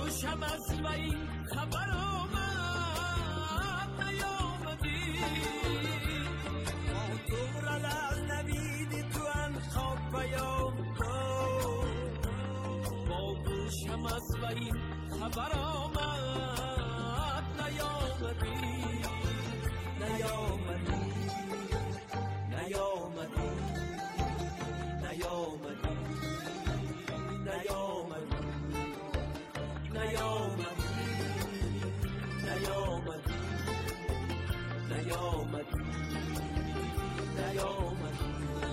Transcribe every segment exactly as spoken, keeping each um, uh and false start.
گوشم از وی خبر آمد نیامدی، با تو رل از نوید تو ان خواب پیام داد، با گوشم از وی خبر آمد نیامدی، نیامدی نیامدی نیامدی نیامدی نیامدی نیامدی نیامدی نیامدی.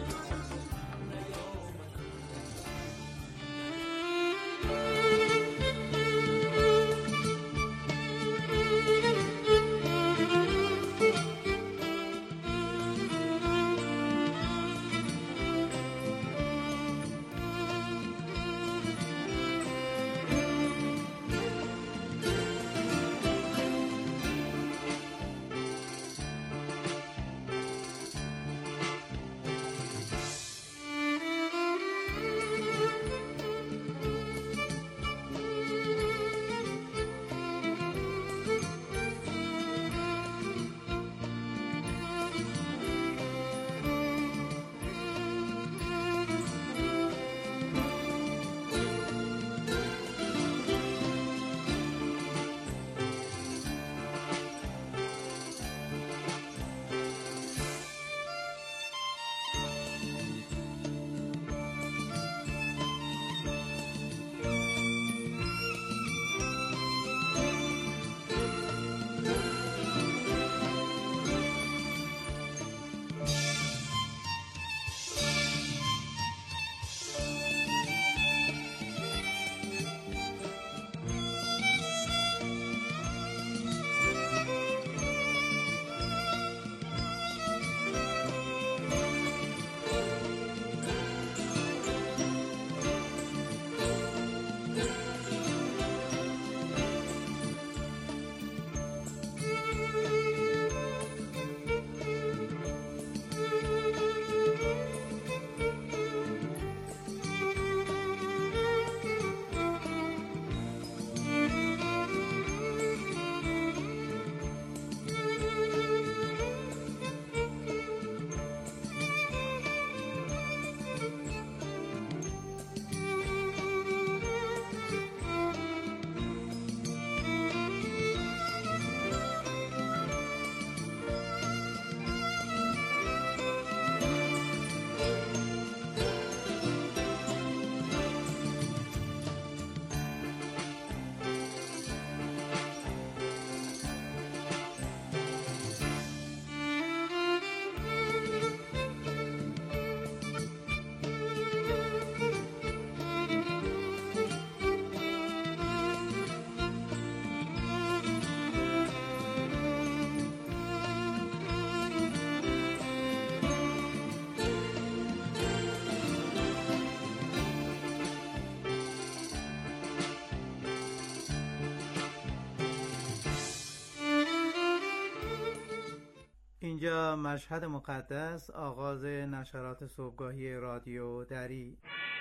اینجا مشهد مقدس، آغاز نشرات صبحگاهی رادیو دری.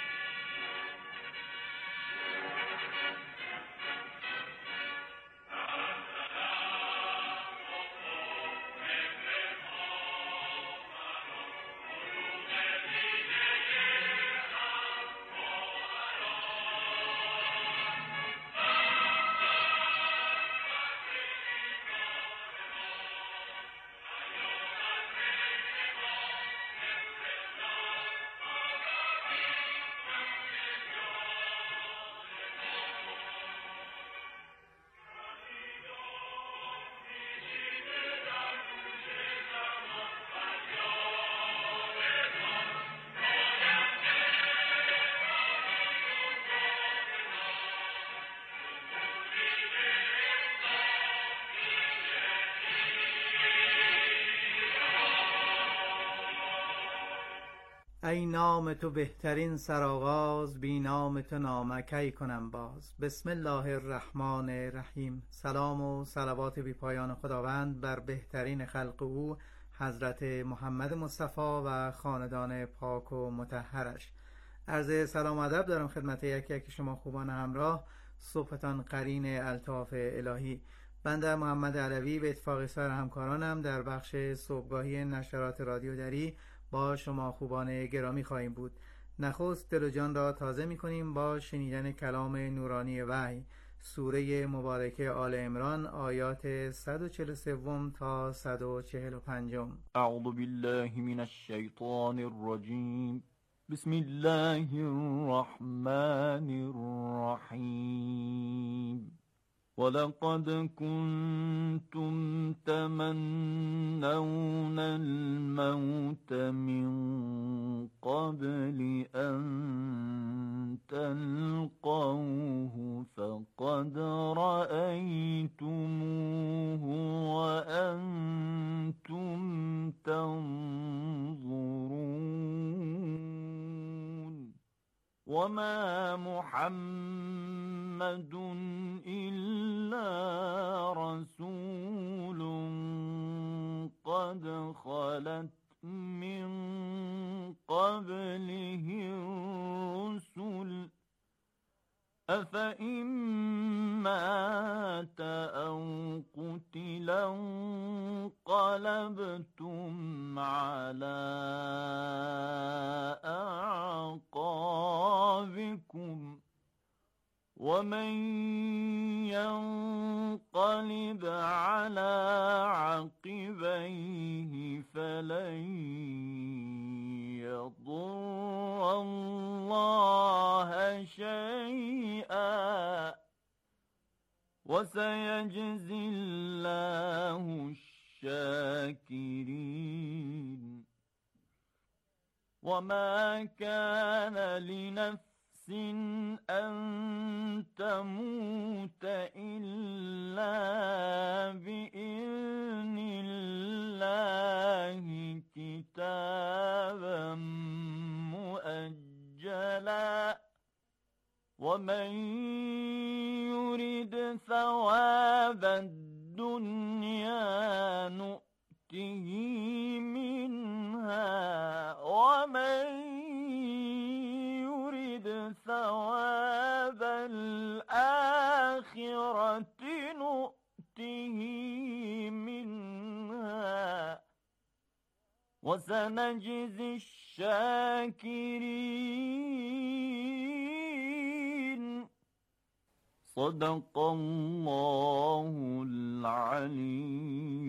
ای نام تو بهترین سرآغاز، بی نام تو نامه کی کنم باز. بسم الله الرحمن الرحیم. سلام و صلوات بی پایان خداوند بر بهترین خلق او حضرت محمد مصطفی و خاندان پاک و مطهرش. عرض سلام و ادب دارم خدمت یک یک شما خوبان همراه. صبحتان قرین الطاف الهی. بنده محمد علوی به اتفاق سایر همکارانم در بخش صبحگاهی نشرات رادیو دری با شما خوبان گرامی خواهیم بود. نخست دل و جان را تازه می کنیم با شنیدن کلام نورانی وحی، سوره مبارکه آل عمران، آیات صد و چهل و سه تا صد و چهل و پنج. اعوذ بالله من الشیطان الرجیم. بسم الله الرحمن الرحیم. ولقد كنتم تمنون الموت من قبل أن تلقوه فقد رأيتموه وأنتم تنظرون. وما محمد إلا رسول قد خلت من قبله الرسل أفإن مات أو قتل انقلبتم على أعقابكم ومن ينقلب على عقبيه فلن يضر الله شيئا وسيجزي الله الشاكرين. وما كان لنفس أن تموت إلا بإذن الله كتابا مؤجلا ومن يرد ثواب الدنيا نؤته منها ومن ثواب الآخرة نؤته منها وسنجزي الشاكرين. صدق الله العلي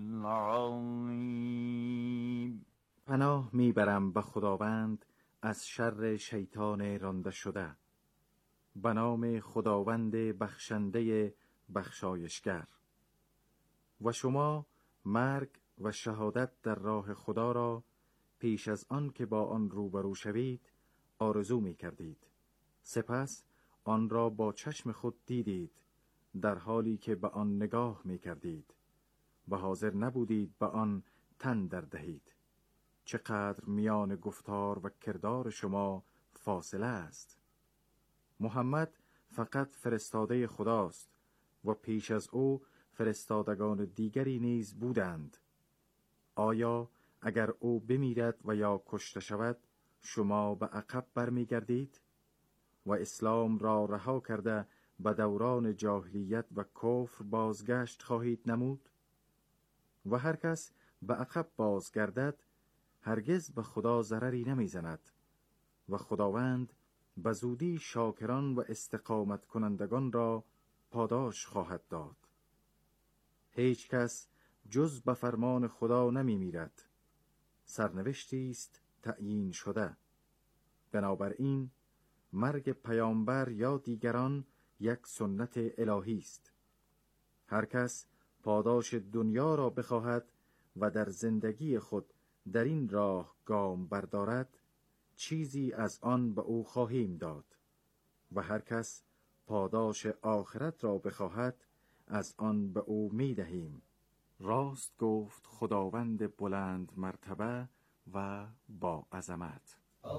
العظيم. پناه میبرم به خداوند از شر شیطان رانده شده. به نام خداوند بخشنده بخشایشگر. و شما مرگ و شهادت در راه خدا را پیش از آن که با آن روبرو شوید آرزو می کردید. سپس آن را با چشم خود دیدید در حالی که به آن نگاه می کردید و حاضر نبودید به آن تن در دهید. چقدر میان گفتار و کردار شما فاصله است. محمد فقط فرستاده خداست و پیش از او فرستادگان دیگری نیز بودند. آیا اگر او بمیرد و یا کشته شود شما به عقب برمیگردید و اسلام را رها کرده به دوران جاهلیت و کفر بازگشت خواهید نمود؟ و هر کس به عقب بازگردد هرگز به خدا ضرری نمیزند و خداوند به زودی شاکران و استقامت کنندگان را پاداش خواهد داد. هیچ کس جز به فرمان خدا نمی میرد. سرنوشتی است تعیین شده. بنابراین مرگ پیامبر یا دیگران یک سنت الهی است. هر کس پاداش دنیا را بخواهد و در زندگی خود در این راه گام بردارد چیزی از آن به او خواهیم داد و هر کس پاداش آخرت را بخواهد از آن به او می دهیم. راست گفت خداوند بلند مرتبه و با عظمت.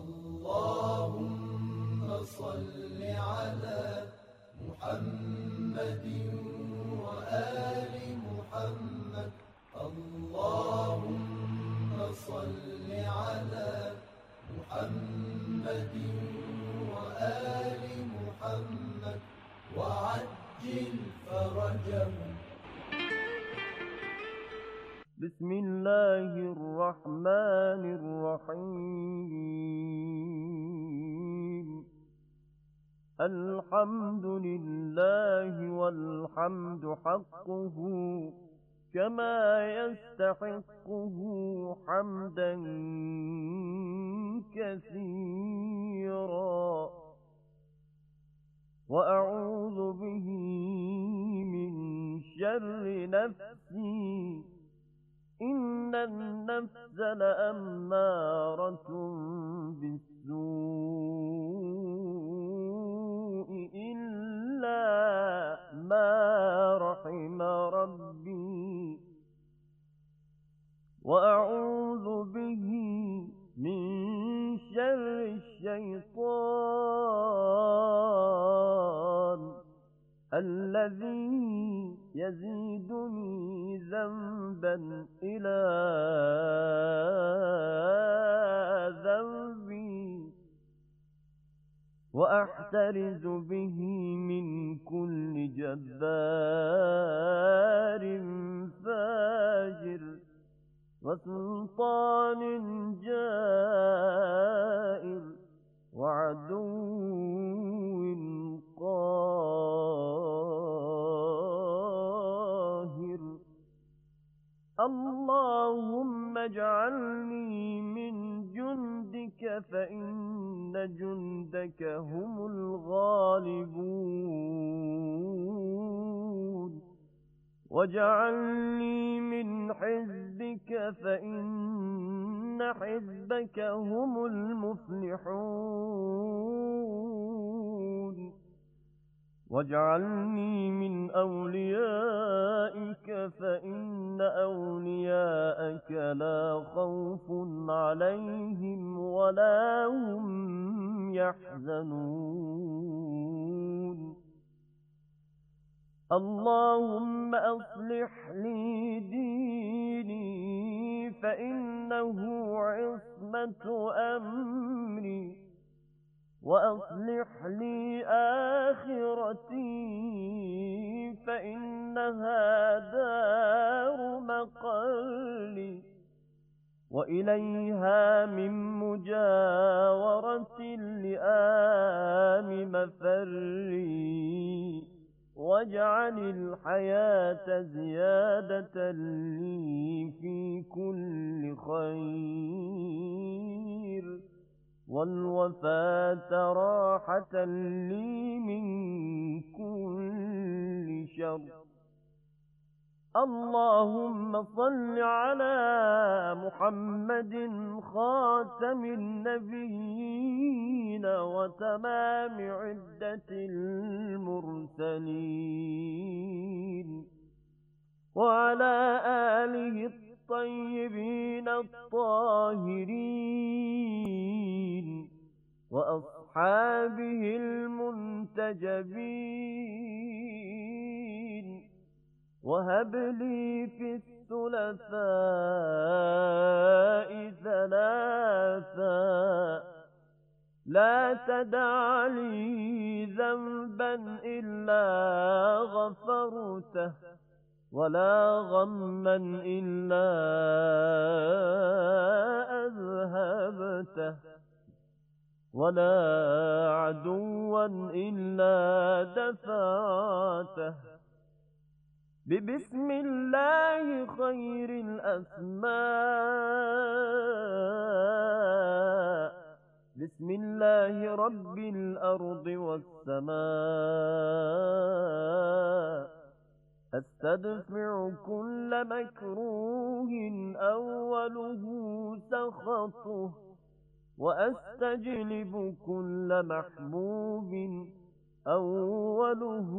اللهم صل على محمد و آل محمد. اللهم صل على محمد و آل محمد وعجل فرجهم. بسم الله الرحمن الرحيم. الحمد لله والحمد حقه كما يستحقه حمدا كثيرا، وأعوذ به من شر نفسي إن النفس لأمارة بالسوء إلا ما رحم ربي، وأعوذ به من شر الشيطان الذي يزيدني ذنبا إلى ذنبي، وأحترز به من كل جبار فاجر وسلطان جائر وعدو قاهر. اللهم اجعلني من جندك فإن جندك هم الغالبون، واجعلني من حزبك فإن حزبك هم المفلحون، واجعلني من أوليائك فإن أولياءك لا خوف عليهم ولا هم يحزنون. اللهم أصلح لي ديني فإنه عصمة أمري، وأصلح لي آخرتي فإنها دار مقالي، وإليها من مجاورة لآم مفري، واجعل الحياة زيادة لي في كل خير، والوفاة راحة لي من كل شر. اللهم صل على محمد خاتم النبيين وتمام عدة المرسلين، وعلى آله الطيبين الطاهرين، وأصحابه المنتجبين. وهب لي في الثلثاء ثلاثا، لا تدع لي ذنبا إلا غفرته، ولا غما إلا أذهبته، ولا عدوا إلا دفعته. ببسم الله خير الأسماء، بسم الله رب الأرض والسماء، أستدفع كل مكروه أوله سخطه، وأستجلب كل محبوب أوله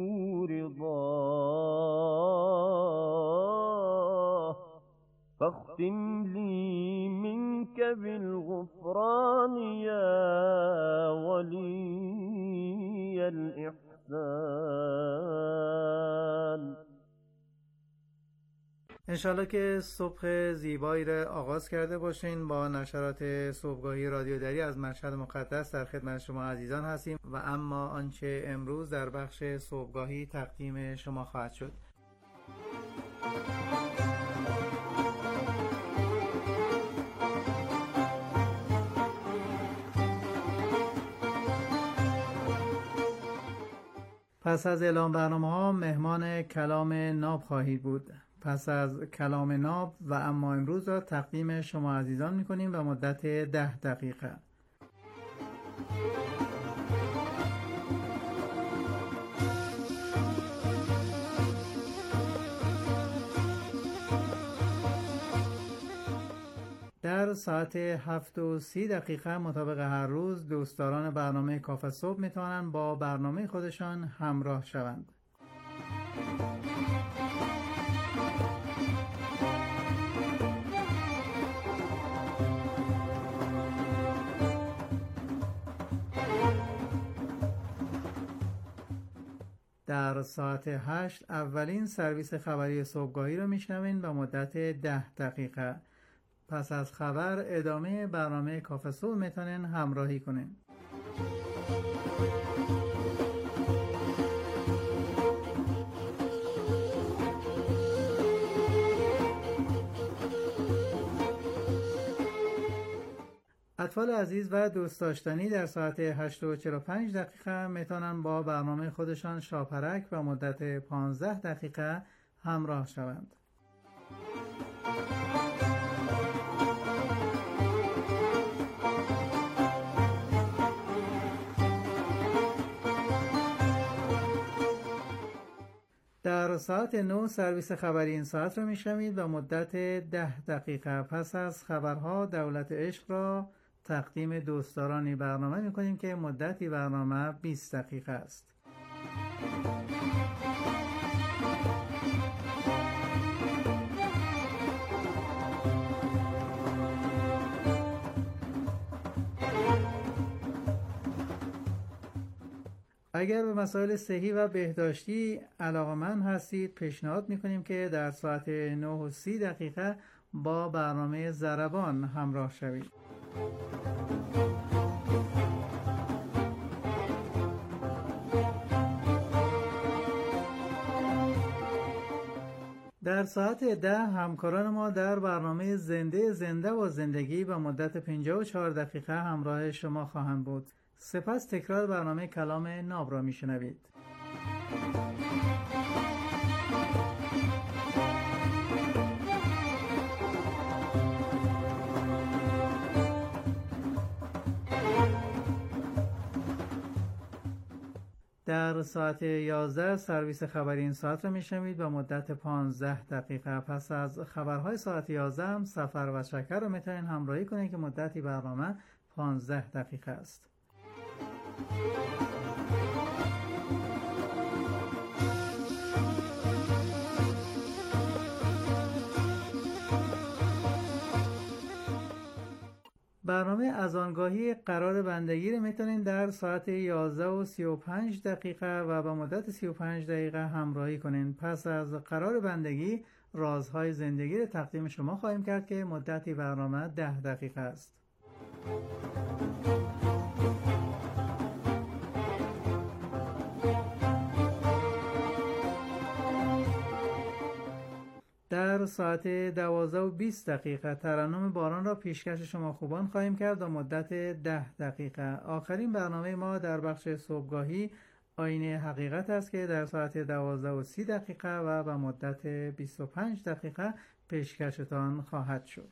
رضاه. فاختم لي منك بالغفران يا ولي الإحسان. انشالله که صبح زیبایی را آغاز کرده باشین. با نشرات صبحگاهی رادیو دری از مشهد مقدس در خدمت شما عزیزان هستیم و اما آنچه امروز در بخش صبحگاهی تقدیم شما خواهد شد. پس از اعلام برنامه ها مهمان کلام ناب خواهید بود. پس از کلام ناب و اما امروز را تقدیم شما عزیزان می‌کنیم به مدت ده دقیقه. در ساعت هفت و سی دقیقه مطابق هر روز دوستداران برنامه کافه صبح میتوانند با برنامه خودشان همراه شوند. در ساعت هشت اولین سرویس خبری صبحگاهی را میشنوین به مدت ده دقیقه. پس از خبر ادامه برنامه کافه صبح میتونین همراهی کنین. اطفال عزیز و دوست داشتنی در ساعت هشت و چهل و پنج دقیقه میتونن با برنامه خودشان شاپرک و مدت پانزده دقیقه همراه شوند. در ساعت نه سرویس خبری این ساعت را میشنوید و مدت ده دقیقه. پس از خبرها دولت عشق را تقدیم دوستدارانی برنامه میکنیم که مدتی برنامه بیست دقیقه است. اگر به مسائل صحی و بهداشتی علاقه‌مند هستید پیشنهاد میکنیم که در ساعت نه و سی دقیقه با برنامه ضربان همراه شوید. در ساعت ده همکاران ما در برنامه زنده زنده و زندگی به مدت پنجاه و چهار دقیقه همراه شما خواهند بود. سپس تکرار برنامه کلام ناب را میشنوید. در ساعت یازده سرویس خبری این ساعت را میشنوید به مدت پانزده دقیقه. پس از خبرهای ساعت یازده هم سفر و شکر را میتونید همراهی کنید که مدتی برنامه پانزده دقیقه است. برنامه اذانگاهی قرار بندگی رو میتونین در ساعت یازده و سی و پنج دقیقه و به مدت سی و پنج دقیقه همراهی کنین. پس از قرار بندگی رازهای زندگی رو تقدیم شما خواهیم کرد که مدتی برنامه ده دقیقه است. در ساعت دوازده و بیست دقیقه ترنم باران را پیشکش شما خوبان خواهیم کرد و مدت ده دقیقه. آخرین برنامه ما در بخش صبحگاهی آینه حقیقت است که در ساعت دوازده و سی دقیقه و به مدت بیست و پنج دقیقه پیشکشتان خواهد شد.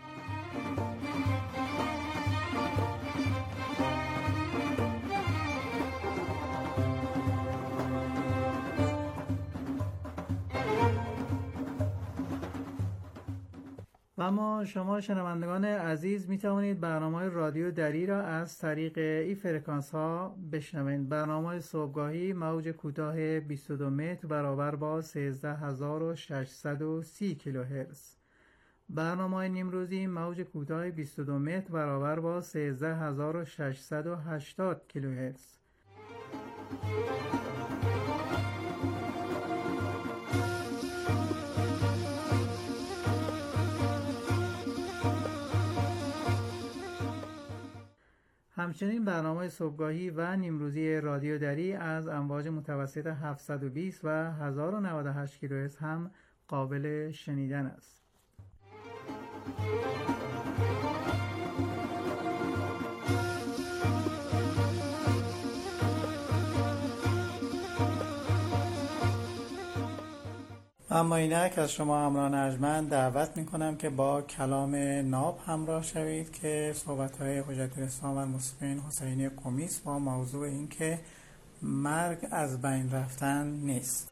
و اما شما شنوندگان عزیز می توانید برنامه رادیو دری را از طریق این فرکانس ها بشنوید. برنامه صبحگاهی موج کوتاه بیست و دو متر برابر با سیزده هزار و ششصد و سی کیلوهرتز. برنامه نیمروزی موج کوتاه بیست و دو متر برابر با سیزده هزار و ششصد و هشتاد کیلوهرتز. همچنین برنامه صبحگاهی و نیمروزی رادیو دری از امواج متوسط هفتصد و بیست و هزار و نود و هشت کیلوهرتز هم قابل شنیدن است. اما اینک از شما همراهان ارجمند دعوت میکنم که با کلام ناب همراه شوید که صحبت‌های حجت الاسلام والمسلمین حسینی قمی است با موضوع این که مرگ از بین رفتن نیست.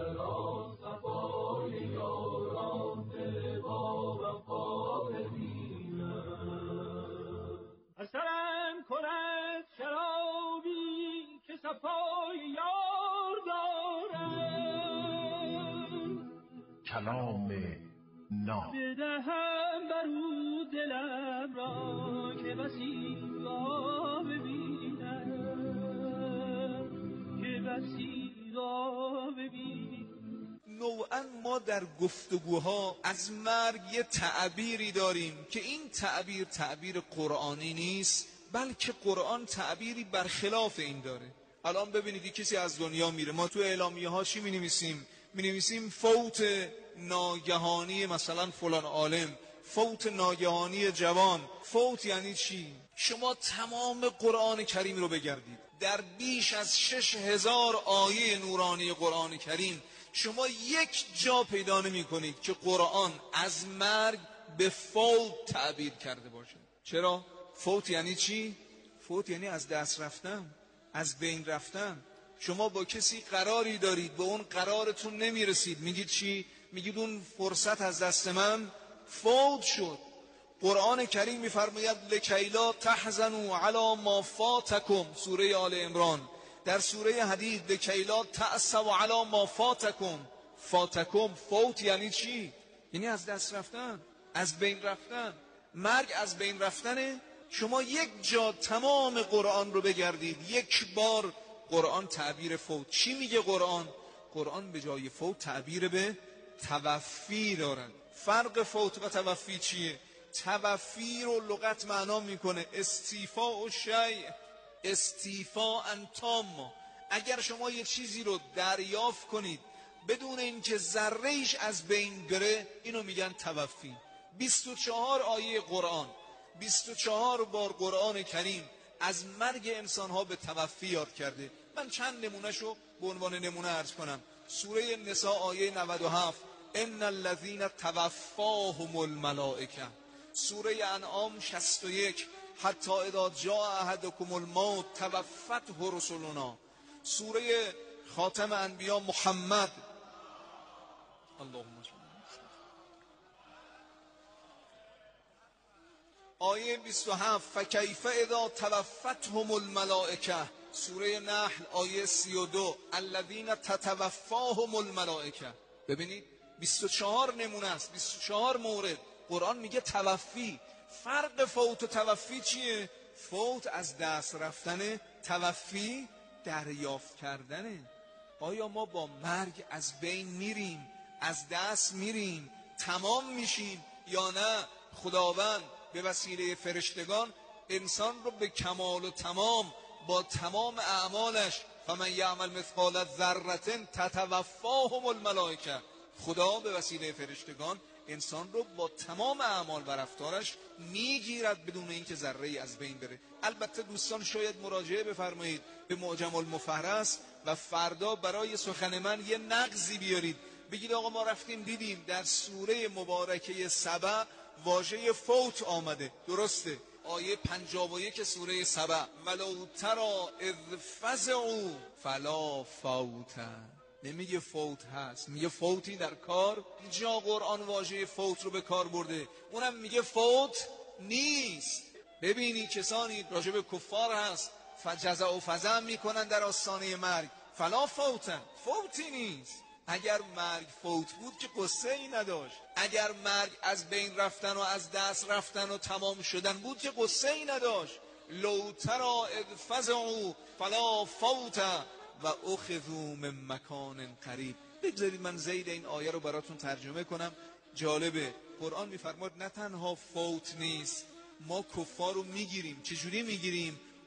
اثرم کند شرابی که صفای یار دارم، کلام ناب بدهم بر او دلم را که بسی را ببینم، که بسی را ببینم. نوعا ما در گفتگوها از مرگ یه تعبیری داریم که این تعبیر تعبیر قرآنی نیست، بلکه قرآن تعبیری برخلاف این داره. الان ببینید کسی از دنیا میره، ما تو اعلامیه ها چی می نویسیم؟ می نویسیم فوت ناگهانی مثلا فلان عالم، فوت ناگهانی جوان. فوت یعنی چی؟ شما تمام قرآن کریم رو بگردید، در بیش از شش هزار آیه نورانی قرآن کریم شما یک جا پیدا نمی کنید که قرآن از مرگ به فوت تعبیر کرده باشه. چرا؟ فوت یعنی چی؟ فوت یعنی از دست رفتن، از بین رفتن. شما با کسی قراری دارید، به اون قرارتون نمیرسید، میگید چی؟ میگید اون فرصت از دست من فوت شد. قرآن کریم میفرماید لکیلا تحزنوا علی ما فاتکم، سوره آل عمران. در سوره حدید لکیلا تأسوا علی ما فاتکم. فاتکم، فوت یعنی چی؟ یعنی از دست رفتن، از بین رفتن. مرگ از بین رفتنه. شما یک جا تمام قرآن رو بگردید، یک بار قرآن تعبیر فوت. چی میگه قرآن؟ قرآن به جای فوت تعبیر به توفی دارن. فرق فوت و توفی چیه؟ توفی رو لغت معنا میکنه استیفاء و شیء، استیفاء تام. اگر شما یه چیزی رو دریافت کنید بدون اینکه ذره ایش از بین بره، اینو میگن توفی. بیست و چهار آیه قرآن، بیست و چهار بار قرآن کریم از مرگ انسانها به توفی یاد کرده. من چند نمونهشو به عنوان نمونه عرض کنم. سوره نساء آیه نود و هفت ان الذین توفاهم الملائکه. سوره انعام شصت و یک حتی اذا جاء احدکم الموت توفته رسلنا. سوره خاتم انبیا محمد اللهم صل آیه بیست و هفت فکیف اذا توفتهم الملائکه. سوره نحل آیه سی و دو الذین تتوفاهم الملائکه. ببینید بیست و چهار نمونه است، بیست و چهار مورد قرآن میگه توفی. فرق فوت و توفی چیه؟ فوت از دست رفتن، توفی دریافت کردنه. آیا ما با مرگ از بین میریم، از دست میریم، تمام میشیم، یا نه خداوند به وسیله فرشتگان انسان رو به کمال و تمام با تمام اعمالش فمن یعمل مثقال ذره تتوفاهم الملائکه، خدا به وسیله فرشتگان انسان رو با تمام اعمال و رفتارش میگیرد بدون اینکه ذره‌ای از بین بره. البته دوستان شاید مراجعه بفرمایید به معجم المفهرس و فردا برای سخن من یه نقضی بیارید، بگید آقا ما رفتیم دیدیم در سوره مبارکه سبع واژه فوت آمده. درسته، آیه پنجاه و یک سوره سبع ولو تری اذ فزعوا فلا فوت. نمیگه فوت هست، میگه فوتی در کار. اینجا قرآن واژه فوت رو به کار برده، اونم میگه فوت نیست. ببینی کسانی راجع به کفار هست فجزع و فزع میکنن در آستانه مرگ، فلا فوتن، فوتی نیست. اگر مرگ فوت بود که قصه ای نداشت. اگر مرگ از بین رفتن و از دست رفتن و تمام شدن بود که قصه ای نداشت. لو تری اذ فزعوا فلا فوت و اخذوا من مکان قریب. بگذارید من زید این آیه رو براتون ترجمه کنم، جالبه. قرآن میفرماد نه تنها فوت نیست، ما کفار رو میگیریم. چجوری میگیریم؟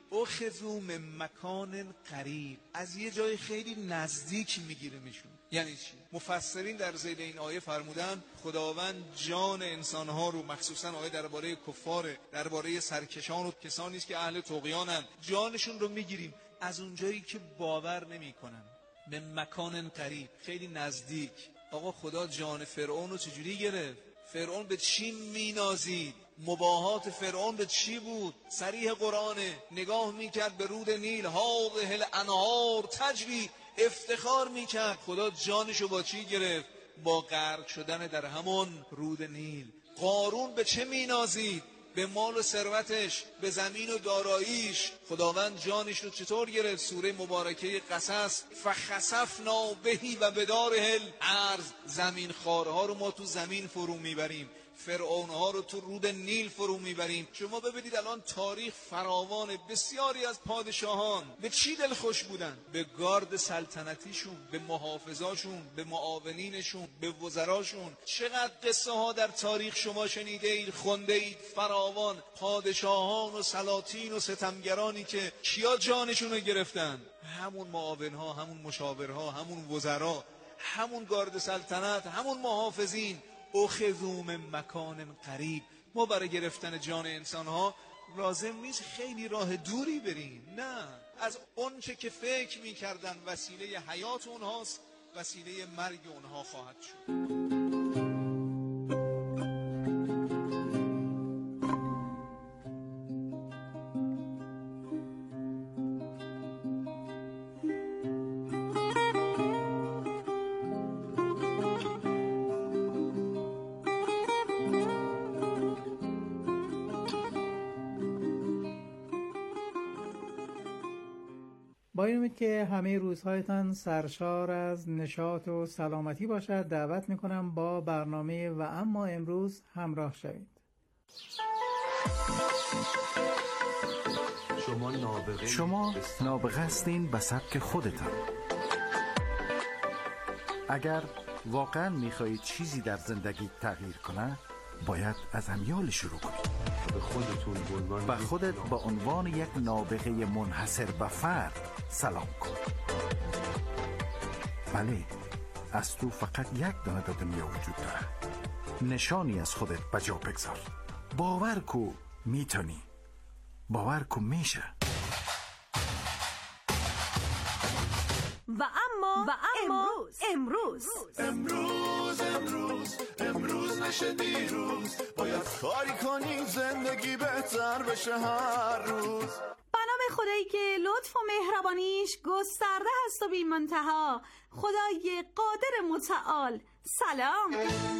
اخذوا من مکان قریب، از یه جای خیلی نزدیک میگیره میشون. یعنی چی؟ مفسرین در ذیل این آیه فرمودن خداوند جان انسانها رو، مخصوصا آیه درباره کفار، درباره سرکشان و کسانی است که اهل طغیانن، جانشون رو میگیریم از اونجایی که باور نمیکنن. من مکان قریب، خیلی نزدیک. آقا خدا جان فرعون رو چجوری گرفت؟ فرعون به چی مینازید؟ مباهات فرعون به چی بود؟ صریح قرآنه. نگاه میکرد به رود نیل، هاذه الانهار تجری، افتخار میکرد. خدا جانشو با چی گرفت؟ با غرق شدن در همون رود نیل. قارون به چه مینازید؟ به مال و ثروتش، به زمین و داراییش. خداوند جانش رو چطور گرفت؟ سوره مبارکه قصص، فخسفنا بهی و بداره الارض، زمین خارها رو ما تو زمین فرو میبریم، فرعونها رو تو رود نیل فرو میبریم. شما ببینید الان تاریخ فراوان، بسیاری از پادشاهان به چی دل خوش بودن؟ به گارد سلطنتیشون، به محافظاشون، به معاونینشون، به وزراشون. چقدر قصه ها در تاریخ شما شنیده اید، خونده اید، فراوان. پادشاهان و سلاطین و ستمگرانی که کیا جانشون رو گرفتن؟ همون معاونها، همون مشاورها، همون وزرا، همون گارد سلطنت، همون محافظین. اخذوا من مکان قریب. ما برای گرفتن جان انسانها لازم نیست خیلی راه دوری بریم، نه، از اون چه که فکر می‌کردن وسیله حیات اونهاست، وسیله مرگ اونها خواهد شد. با این امید که همه روزهایتان سرشار از نشاط و سلامتی باشد، دعوت میکنم با برنامه و اما امروز همراه شوید. شما نابغه شما نابغه هستین به سبک خودتان. اگر واقعا میخواهید چیزی در زندگی تغییر کنه، باید از امیال شروع کنید. به خودتون به خودت با عنوان یک نابغه منحصر به فرد سلام کن. بله، از تو فقط یک دانه در دنیا وجود داره. نشانی از خودت به جا بگذار. باور کو میتونی. باور کو میشه. و اما و اما امروز امروز امروز امروز امروز نشه دیروز، باید کاری کنیم زندگی بهتر بشه هر روز. به نام خدایی که لطف و مهربانیش گسترده هست و بی منتها، خدای قادر متعال. سلام.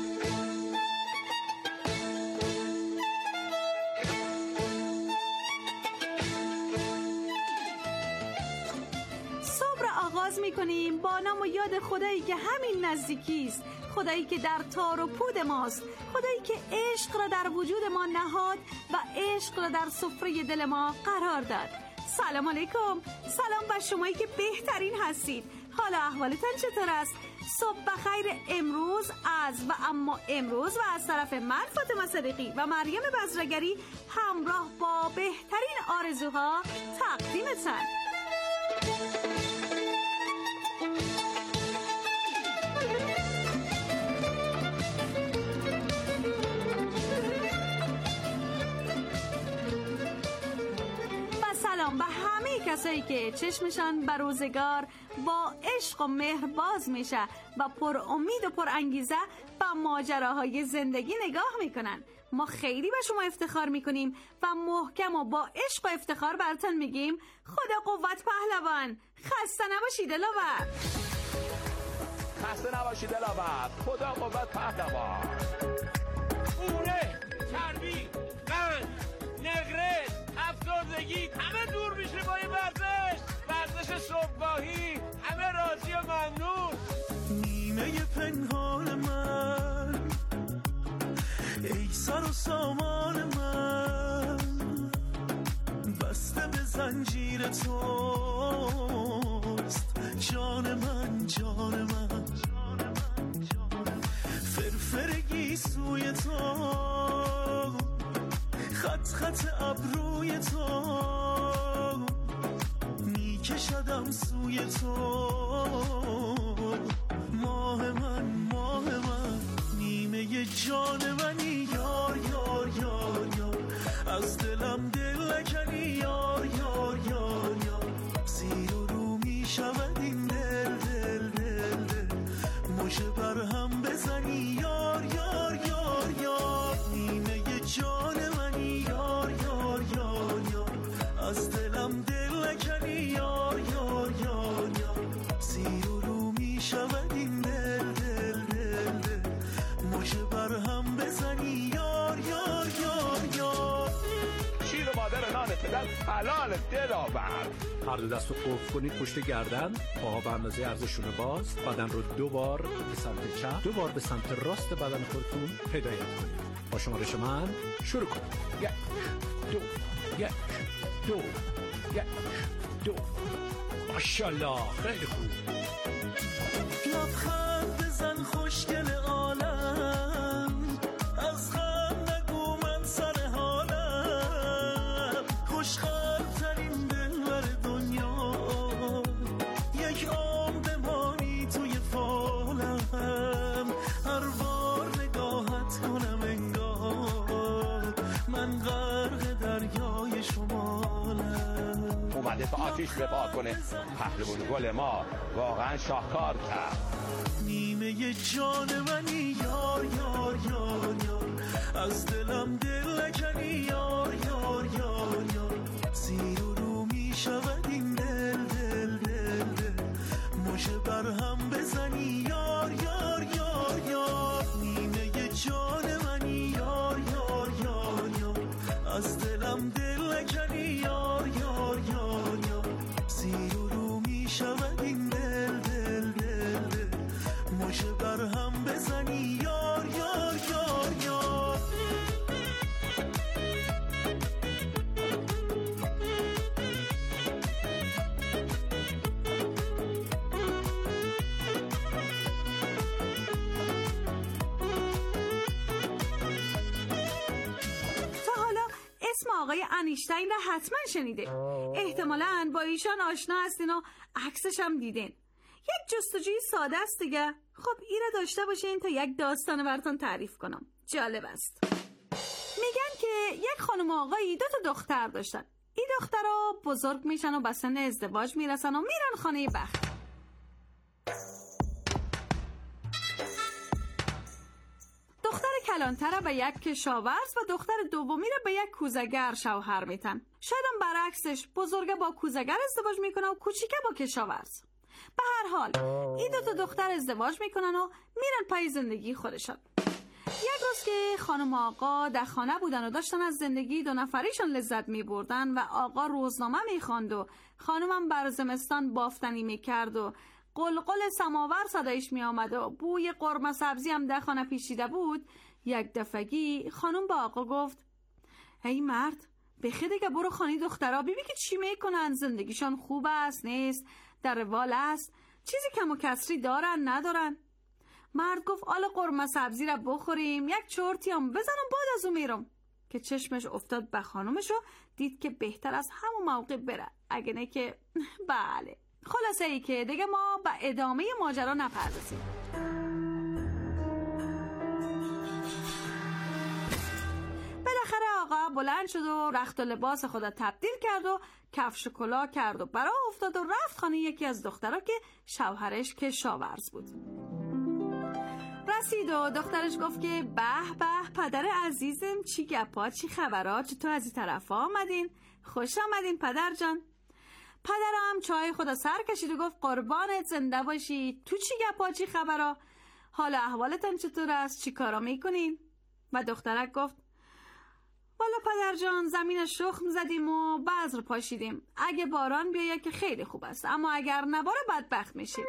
آغاز می‌کنیم با نام و یاد خدایی که همین نزدیکی است، خدایی که در تار و پود ماست، خدایی که عشق را در وجود ما نهاد و عشق را در سفره دل ما قرار داد. سلام علیکم. سلام بر شمایی که بهترین هستید. حالا احوالتان چطور است؟ صبح بخیر. امروز از و اما امروز و از طرف من فاطمه صدیقی و مریم بزرگری همراه با بهترین آرزوها تقدیمتان. سلام به همه کسایی که چشمشان به روزگار با عشق و مهر باز میشه و پر امید و پر انگیزه به ماجراهای زندگی نگاه میکنن. ما خیلی به شما افتخار میکنیم و محکم و با عشق و افتخار براتون میگیم خدا قوت پهلوان. خسته نباشید دلاور. خسته نباشید دلاور. خدا قوت پهلوان. اوره، چربی، قند، نقرس، افسردگی همه دور میشه با این ورزش. ورزش صبحگاهی همه راضی و ممنون. نیمه پنهان من، ای سر و سامان من، بسته به زنجیر توست جان من، جان من. فرفرگی سوی تو، خط خط ابروی تو، میکشدم سوی تو. ماه من ماه من نیمه جان منی، یار یار یار یار از دلم دل نکنی، یار یار یار یار زیر و رو میشود این دل دل دل دل مژه بر هم بزنی، یار یار یار یار نیمه جان منی، یار یار یار یار از دلم دل نکنی، یار یار یار یار زیر و رو میشود این دل دل دل دل مژه بر هم بزنی، یار یار یار یار شیر مادر نان پدر حلال دلاور. هر دو دست رو قفل کنید پشت گردن، پاها به اندازه عرضشون باز، بدن رو دو بار به سمت چپ، دو بار به سمت راست بدن خودتون هدایت کنید. با شمارش من شروع کنید. یک دو یک دو یک دو. ماشاءالله خیلی خوب. لبخند بزن خوشگل عالم، از غم نگو من سر حالم، خوشخند ترین دلبر دنیا، یک عمر بمانی توی فالم، هر بار نگاهت کنم انگار من غرق دریای شمالم. اومده به آتیش رفاه کنه، پهلوان گل ما واقعا شاهکار کرد. نیمه جان منی، یار یار یار یار از دلم دل نکنی، یار یار یار یار زیر و رو میشود این دل دل دل دل مژه بر هم بزنی، یار یار یار یار نیمه جان منی، یار یار یار یار از دلم دل نکنی، یار یار یار یار زیر و رو میشود این دل دل دل دل مژه بر هم بزنی، یار یار یار یار اسم آقای انیشتین را حتما شنیده، احتمالاً با ایشان آشنا هستین و عکسش هم دیدین. یک جستجوی ساده است دیگه. خب ایره داشته باشین تا یک داستان براتون تعریف کنم، جالب است. میگن که یک خانم آقایی دو تا دختر داشتن. این دخترها بزرگ میشن و به سن ازدواج میرسن و میرن خانه بخت. دختر کلانتر به یک کشاورز و دختر دومی را به یک کوزگر شوهر میتن. شاید هم برعکسش، بزرگه با کوزگر ازدواج میکنه و کوچیکه با کشاورز. به هر حال این دو تا دختر ازدواج میکنن و میرن پای زندگی خودشان. یک روز که خانم آقا در خانه بودن و داشتن از زندگی دو نفریشون لذت میبردن و آقا روزنامه میخواند و خانمم بر زمستان بافتنی میکرد و قلقل سماور صدایش می آمد و بوی قرمه سبزی هم در خانه پیچیده بود، یک دفعگی خانم با آقا گفت: ای مرد، بخی دیگه برو خانه دخترها ببین که چی میکنن، زندگیشان خوب است نیست، در روال است، چیزی کم و کسری دارن ندارن. مرد گفت: آلا قرمه سبزی را بخوریم، یک چرتی هم بزنم بعد از اون میرم. که چشمش افتاد به خانمش و دید که بهتر از همون موقع بره، اگه نه که بله. خلاصه ای که دیگه ما به ادامه ماجرا نپردازیم. بالاخره آقا بلند شد و رخت و لباس خدا تبدیل کرد و کفش و کلاه کرد و برا افتاد و رفت خانه یکی از دخترها که شوهرش کشاورز بود. رسید و دخترش گفت که به به پدر عزیزم، چی گپا، چی خبرات، چطور از این طرف آمدین؟ خوش آمدین پدر جان. پدرم چای خدا سر کشید و گفت قربانت زنده باشی، تو چی گپا چی خبرا، حالا احوالتان چطور است، چی کارا میکنین؟ و دخترک گفت: والا پدر جان، زمین شخم زدیم و بذر پاشیدیم، اگه باران بیاید که خیلی خوب است، اما اگر نباره بدبخت میشیم.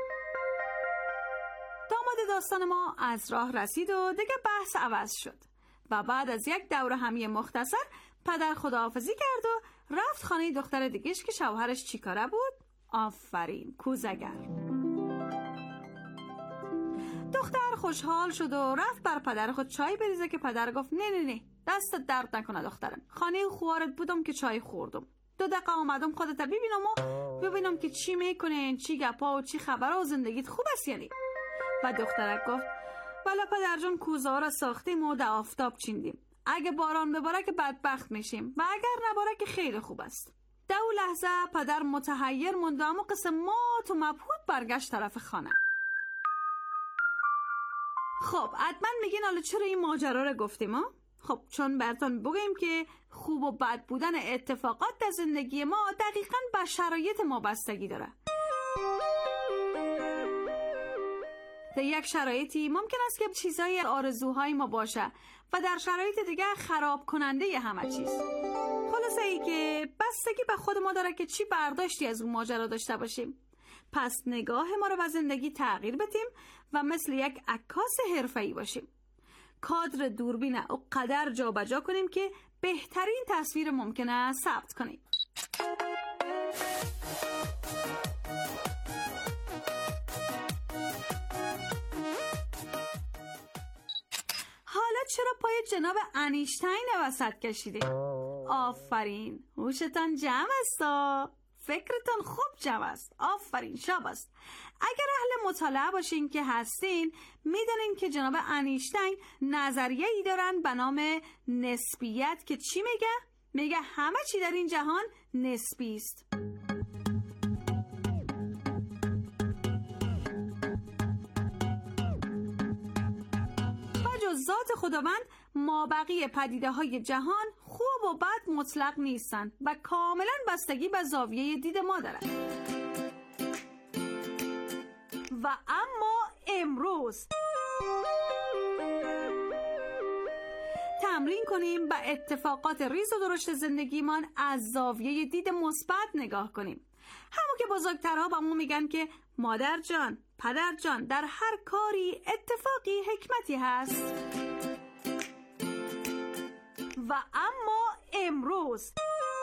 داماد داستان ما از راه رسید و دیگه بحث عوض شد و بعد از یک دوره همی مختصر پدر خداحافظی کرد و رفت خانه دختر دیگهش که شوهرش چیکاره بود؟ آفرین، کوزگر. دختر خوشحال شد و رفت بر پدر خود چای بریزه که پدر گفت: نه نه نه، دستت درد نکنه دخترم، خانه خوارت بودم که چای خوردم، دو دقیقه آمدم خودت ببینم و ببینم که چی میکنین، چی گپا و چی خبر و زندگیت خوب است یعنی. و دخترک گفت والا پدر جان کوزه ها را ساختیم و در آفتاب چیندیم. اگه باران بباره که بدبخت میشیم و اگر نباره که خیلی خوب است. در اون لحظه پدر متحیر موند و اما قصه مات و مبهوت برگشت طرف خانه. خب حتما میگین حالا چرا این ماجرا رو گفتیم ها؟ خب چون براتون بگیم که خوب و بد بودن اتفاقات در زندگی ما دقیقاً به شرایط ما بستگی داره. در یک شرایطی ممکن است که چیزای آرزوهای ما باشه و در شرایط دیگه خراب کننده همه چیز. خلاصه ای که بستگی به خود ما داره که چی برداشتی از اون ماجرا داشته باشیم. پس نگاه ما رو به زندگی تغییر بدیم و مثل یک عکاس حرفه‌ای باشیم. کادر دوربین او قدر جا بجا کنیم که بهترین تصویر ممکنه ثبت کنیم. حالا چرا پای جناب انیشتین وسط کشیده؟ آفرین، هوشتان جمع است، فکرتان خوب جمع است. آفرین، شاب است. اگر اهل مطالعه باشین که هستین میدونین که جناب انیشتین نظریه ای دارن به نام نسبیت که چی میگه؟ میگه همه چی در این جهان نسبی است. ذات خداوند مابقی پدیده های جهان خوب و بد مطلق نیستند و کاملا بستگی به زاویه دید ما دارند. و اما امروز تمرین کنیم به اتفاقات ریز و درشت زندگیمان از زاویه دید مثبت نگاه کنیم. همون که بزرگترها به ما میگن که مادر جان، پدر جان، در هر کاری اتفاقی حکمتی هست. و اما امروز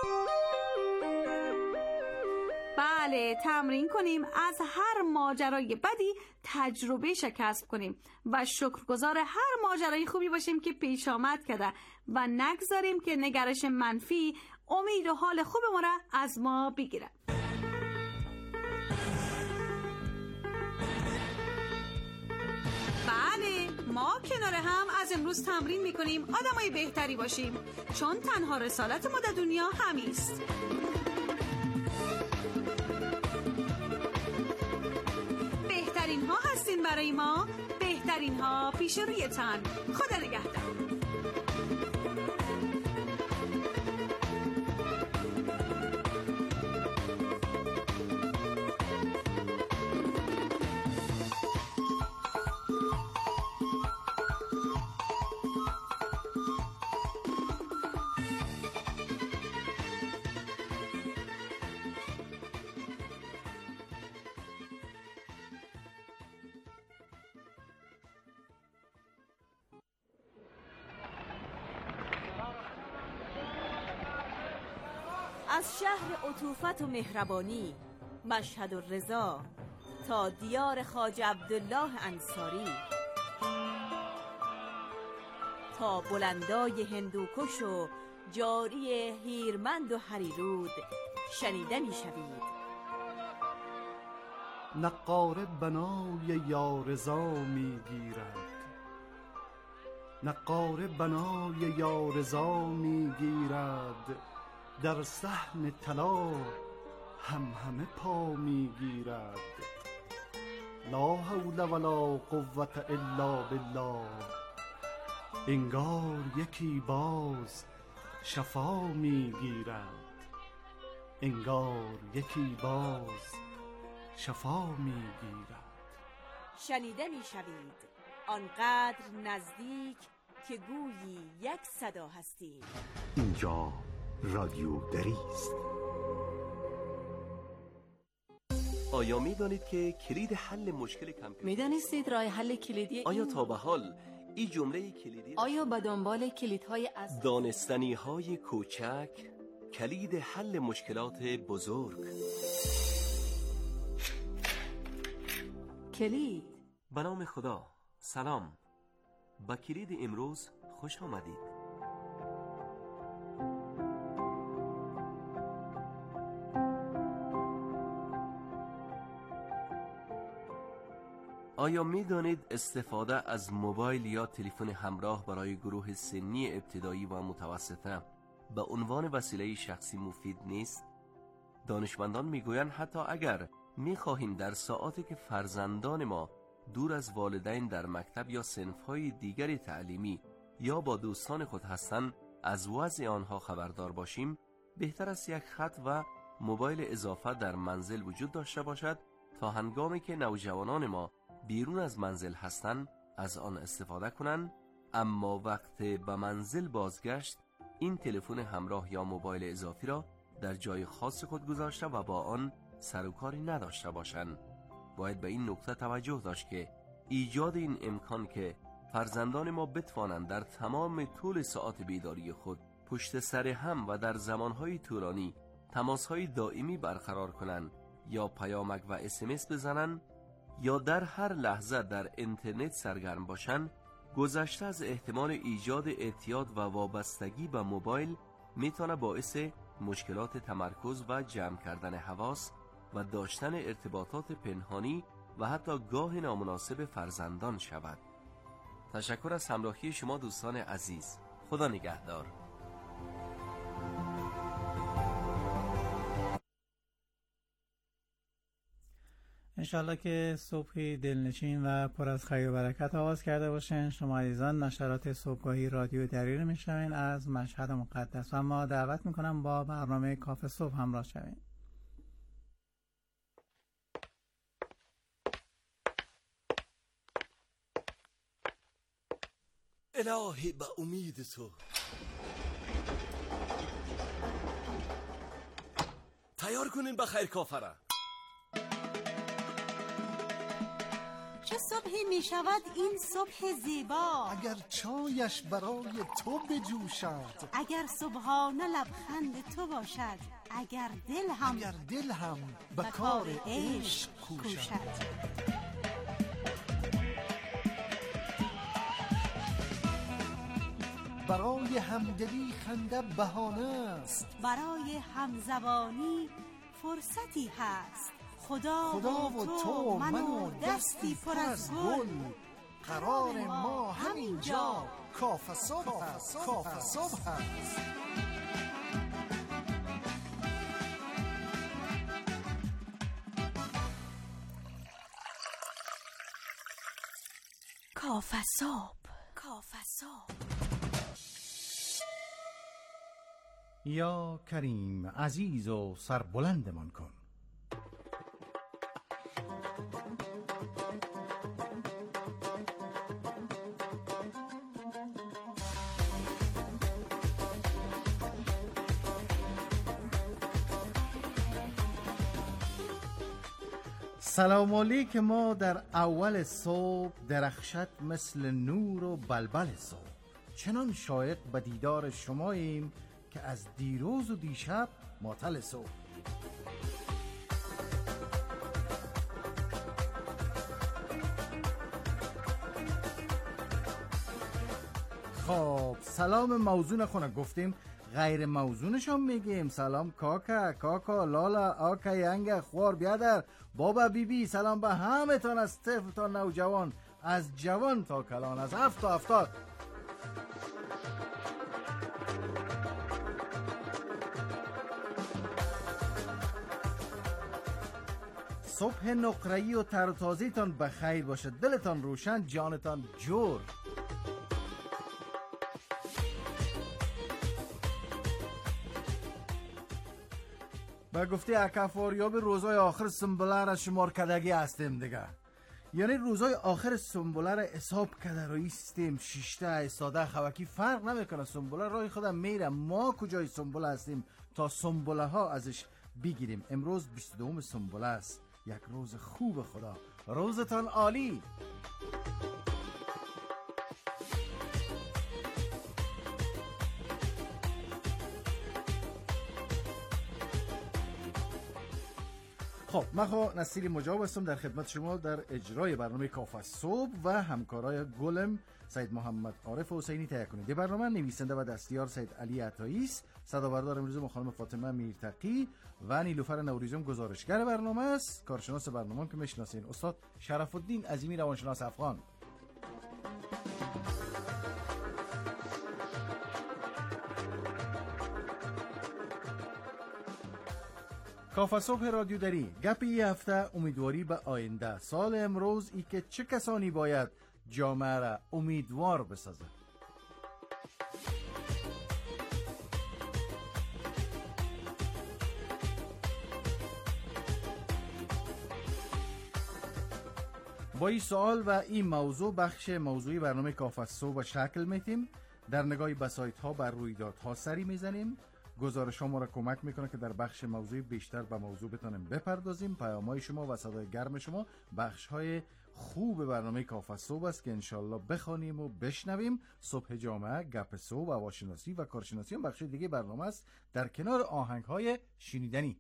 بله تمرین کنیم از هر ماجرای بدی تجربه کسب کنیم و شکرگزار هر ماجرای خوبی باشیم که پیش آمد کرده و نگذاریم که نگرش منفی امید و حال خوب ما را از ما بگیره. بله ما کنار هم از امروز تمرین میکنیم آدمای بهتری باشیم، چون تنها رسالت ما در دنیا همیست. بهترین ها هستین برای ما، بهترین ها پیش روی تن. خدا نگهدار. از شهر عطوفت و مهربانی مشهد و رضا تا دیار خواجه عبدالله انصاری، تا بلندای هندوکش و جاری هیرمند و هریرود شنیده می شوید. نقاره بنای یارضا می گیرد، نقاره بنای یارضا می گیرد، در صحن طلا هم همه پا می گیرد. لا حول ولا قوة الا بالله، انگار یکی باز شفا می گیرد، انگار یکی باز شفا می گیرد. شنیده می شوید آنقدر نزدیک که گویی یک صدا هستید. اینجا رادیو دری است. آیا می دانید که کلید حل مشکل کامپیوتر؟ می دانستید راه حل کلیدی آیا تا به حال این جمله کلیدی آیا به دنبال کلیدهای از دانستنی های کوچک کلید حل مشکلات بزرگ؟ کلید. به نام خدا. سلام. با کلید امروز خوش آمدید. آیا می دانید استفاده از موبایل یا تلفن همراه برای گروه سنی ابتدایی و متوسطه به عنوان وسیله شخصی مفید نیست؟ دانشمندان می گویند حتی اگر می خواهیم در ساعاتی که فرزندان ما دور از والدین در مکتب یا صنف‌های دیگر تعلیمی یا با دوستان خود هستند از وضع آنها خبردار باشیم، بهتر است یک خط و موبایل اضافه در منزل وجود داشته باشد تا هنگامی که نوجوانان ما بیرون از منزل هستند از آن استفاده کنند، اما وقت به منزل بازگشت این تلفن همراه یا موبایل اضافی را در جای خاص خود گذاشته و با آن سر و کاری نداشته باشند. باید به این نکته توجه داشت که ایجاد این امکان که فرزندان ما بتوانند در تمام طول ساعات بیداری خود پشت سر هم و در زمانهای طولانی تماسهای دائمی برقرار کنند یا پیامک و اسمس بزنند یا در هر لحظه در اینترنت سرگرم باشند، گذشته از احتمال ایجاد اعتیاد و وابستگی به موبایل میتونه باعث مشکلات تمرکز و جمع کردن حواس و داشتن ارتباطات پنهانی و حتی گاه نامناسب فرزندان شود. تشکر از همراهی شما دوستان عزیز. خدا نگهدار. انشالله که صبحی دلنشین و پر از خیر و برکت آغاز کرده باشین. شما عزیزان نشرات صبحگاهی رادیو دری رو میشنوین از مشهد مقدس و ما دعوت میکنم با برنامه کافه صبح همراه شوین. الهی به امید تو تیار کنین به خیر کافره. چه صبحی می شود این صبح زیبا، اگر چایش برای تو بجوشد، اگر صبحانه لبخند تو باشد، اگر دل هم اگر دل هم به کار عشق کوشد. برای همدلی خنده بهانه است، برای همزبانی فرصتی هست. خدا, خدا و تو من و دستی پر از گل، قرار ما همینجا کافه صبح هست. کافه صبح هست. کافه صبح. کافه صبح. یا کریم عزیز و سربلندمان کن. سلام علیک ما در اول صبح درخشد مثل نور و بلبل صبح، چنان شایق به دیدار شماییم که از دیروز و دیشب معطل صبح. خب سلام موزون خونه گفتیم، غیر موزونش هم میگیم. سلام کاکا کاکا لالا آکا ینگ خوار بیادر بابا بیبی بی. سلام به همه تان از طفل تا نوجوان، از جوان تا کلان، از هفت تا هفتاد. صبح نقره‌ای و تر و تازه‌تان بخیر باشه، دلتان روشن، جانتان جور. با گفته اکفاریاب روزای آخر سنبله را شمار کدگی هستیم دیگه، یعنی روزای آخر سنبله را حساب کده رویستیم. شیشته ایستاده خوکی فرق نمیکنه، سنبله رای خودم میره، ما کجای سنبله هستیم تا سنبله ها ازش بگیریم. امروز بیست و دوم سنبله است، یک روز خوب خدا، روزتان عالی. خب من خو نصیری مجاب هستم در خدمت شما در اجرای برنامه کافه صبح و همکارای گلم سید محمد عارف حسینی تهیه کنید. برنامه نویسنده و دستیار سید علی عطایی است، صدابردار امروز ما خانم فاطمه میرتقی و نیلوفر نوریزم گزارشگر برنامه است. کارشناس برنامه که میشناسین استاد شرف الدین عظیمی روانشناس افغان. کافه صبح رادیو دری گپ ای هفته امیدواری به آینده. سال امروز ای که چه کسانی باید جامعه را امیدوار بسازه. با این سوال و این موضوع بخش موضوعی برنامه کافه صبح شکل میتیم. در نگاهی به سایت ها بر رویدادها سری میزنیم. گزارش ها ما را کمک میکنه که در بخش موضوعی بیشتر به موضوع بتونیم بپردازیم. پیام‌های شما و صدای گرم شما بخش های خوب برنامه کافه صبح است که انشالله بخوانیم و بشنویم. صبح جامعه، گپ صبح، هواشناسی و کارشناسی هم بخش دیگه برنامه است در کنار آهنگ های شنیدنی.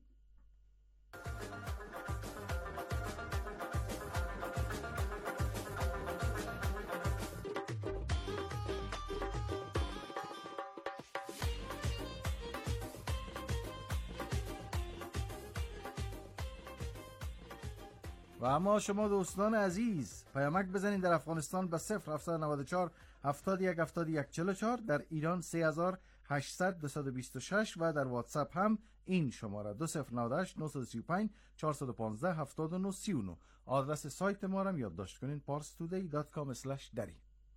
و اما شما دوستان عزیز پیامک بزنید در افغانستان به صفر هفتصد و نود و چهار هفتاد و یک هفتاد و یک چهل و چهار، در ایران سه هزار و هشتصد دویست و بیست و شش و در واتساپ هم این شماره دو صفر نه هشت نه سه پنج چهار یک پنج هفت نه سه نه. آدرس سایت ما را یادداشت کنین پارس تودی دات کام اسلش دری.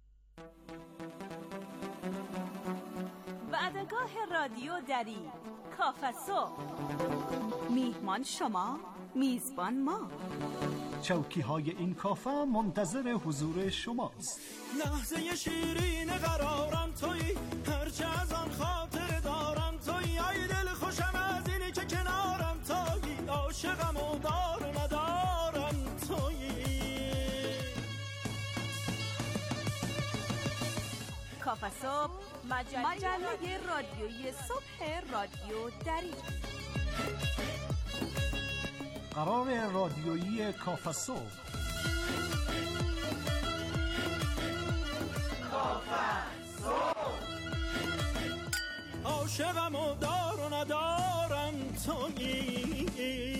وعدگاه رادیو دری کافه صبح. میهمان شما، میزبان ما. چوکی های این کافه منتظر حضور شماست. لحظه شیرین قرارم تویی، هرچه از آن خاطر دارم تویی. ای دل خوشم از اینی که کنارم تویی، عاشقم و دار ندارم تویی. کافه صبح مجله, مجله رادیویی صبح رادیو دری. قرار رادیویی کافه صبح. کافه صبح. عاشقم و دار و ندارم تویی.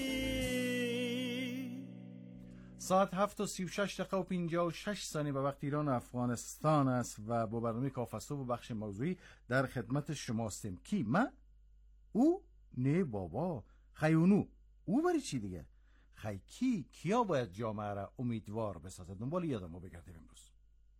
ساعت هفت و سی و شش دقیقه و پنجاه و شش ثانیه به وقت ایران و افغانستان است و با برنامه کافه صبح و بخش موضوعی در خدمت شماستیم. کی؟ من؟ او؟ نه بابا، خیونو. او برای چی دیگه؟ خی کی کیا باید جامعه را امیدوار بسازد؟ دنبال یادم ما بگردیم امروز.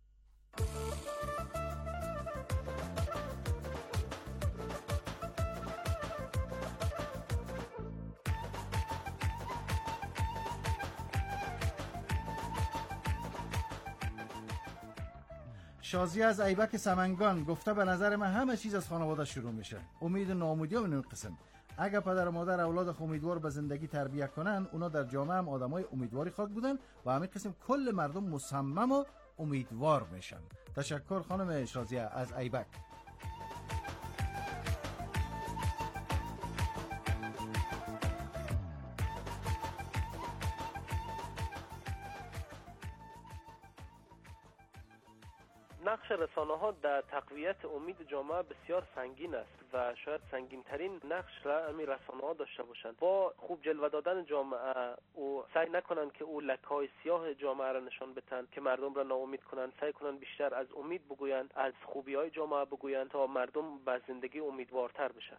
شازی از ایبک سمنگان گفته به نظر من همه چیز از خانواده شروع میشه. امید و ناامیدی هم این قسم. اگر پدر و مادر اولاد امیدوار به زندگی تربیت کنن، اونا در جامعه هم آدمای امیدواری خاک بودن و همین قسم کل مردم مصمم و امیدوار میشن. تشکر خانم شازیه از ایبک. نقش رسانه‌ها در تقویت امید جامعه بسیار سنگین است و شاید سنگین ترین نقش را همین رسانه‌ها داشته باشند. با خوب جلوه دادن جامعه و سعی نکنن که او لکه‌های سیاه جامعه را نشان بدن که مردم را ناامید کنن، سعی کنن بیشتر از امید بگویند، از خوبی‌های جامعه بگویند تا مردم به زندگی امیدوارتر بشن.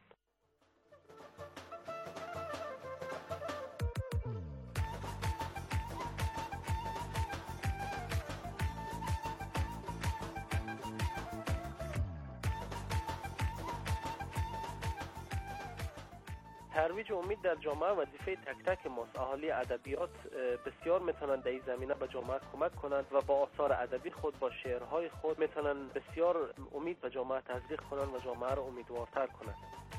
ترویج امید در جامعه وظیفه تک تک ماست. اهالی ادبیات بسیار میتونن در این زمینه به جامعه کمک کنند و با آثار ادبی خود، با شعرهای خود میتونن بسیار امید به جامعه تزریق کنند و جامعه را امیدوارتر کنند.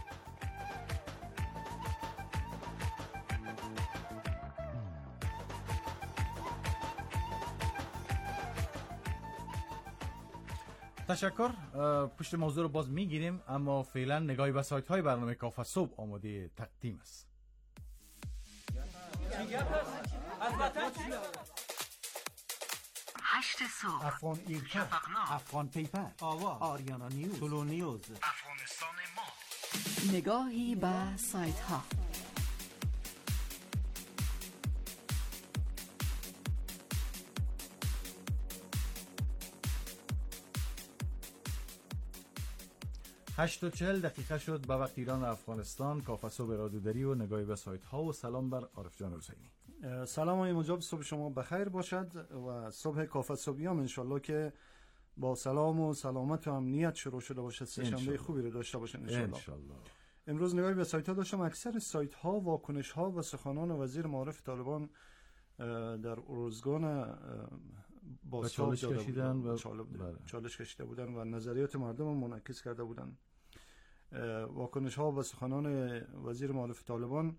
تشکر. پشت موضوع رو باز میگیریم، اما فعلا نگاهی به سایت های برنامه کافه صبح آماده تقدیم است. هشت صبح، افغان ایرکا، افغان پیپر، آوا، آریانا نیوز، طلو نیوز، افغانستان ما، نگاهی به سایت ها. هشت و چهل دقیقه شد به وقت ایران و افغانستان. کافه به رادیودری و نگاهی به سایت ها و سلام بر عارف جان حسینی. سلام های مجاب، صبح شما بخیر باشد و صبح کافه صبحیام انشالله که با سلام و سلامت و امنیت شروع شده باشد. سه‌شنبه خوبی رو داشته باشند انشالله. انشالله. امروز نگاهی به سایت ها داشتم. اکثر سایت ها واکنش ها و سخنان وزیر معارف طالبان در ارزگان با چالش کشیدن و چالش کشیده بودن و نظریات مردم رو منعکس کرده بودن. واکنش ها و سخنان وزیر معارف طالبان